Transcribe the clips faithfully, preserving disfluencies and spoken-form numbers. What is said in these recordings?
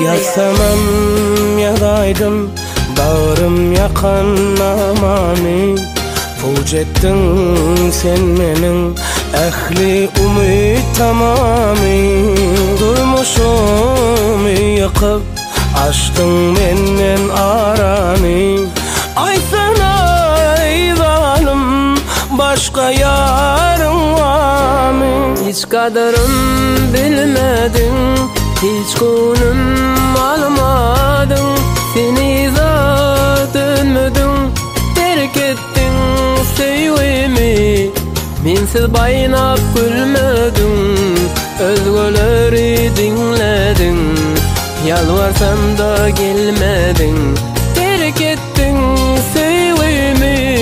Yasamam yadaydım, bağrım yakan namami. Fuj ettin sen menin ehli umid tamami. Durmuşum yıkıp açtın menden arani. Ay sana ey zalim, başka yarın var mı? Hiç kadarım bilmedin, hiç konum almadın. Seni zat dönmedin, terk ettin sevgimi. Minsiz baynap gülmedin, özgüleri dinledin. Yalvarsam da gelmedin, terk ettin sevgimi.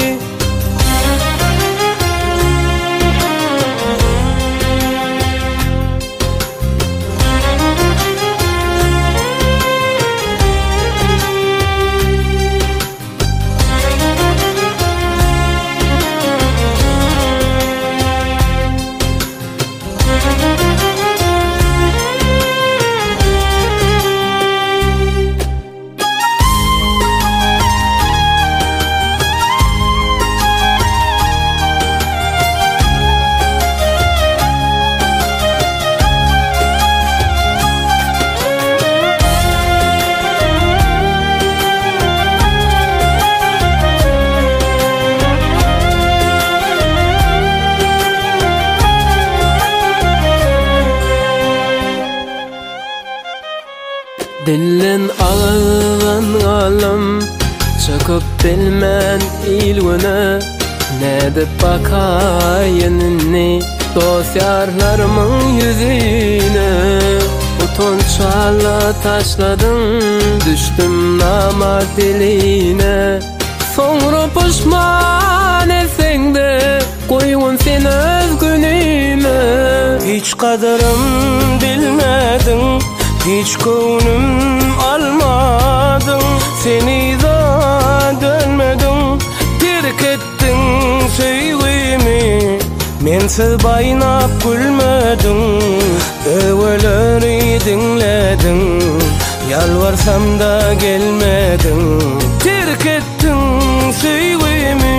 Dilin ağzın alım, çıkıp bilmen ilgine. Ne dip bakayın ni dosyarlarımın yüzüne. Utançlarla taşladın, düştüm namaz diline. Sonra pişman etsen de koyun seni öz günüme. Hiç kadarım bilmedin, hiç konum almadın. Seni da dönmedin, terk ettin sevgimi. Mensiz baynap gülmedin, öveleri dinledin. Yalvarsam da gelmedin, terk ettin sevgimi.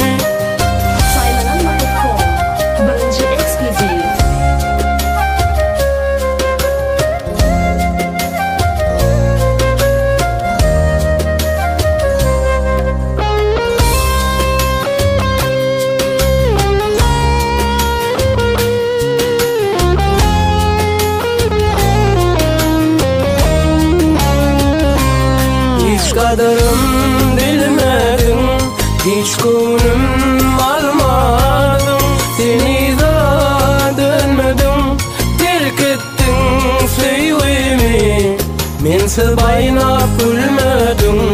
Kadarım bilmedin, hiç konum almadın. Seni da dönmedin, terk ettin sevgimi. Mensiz baynap gülmedin,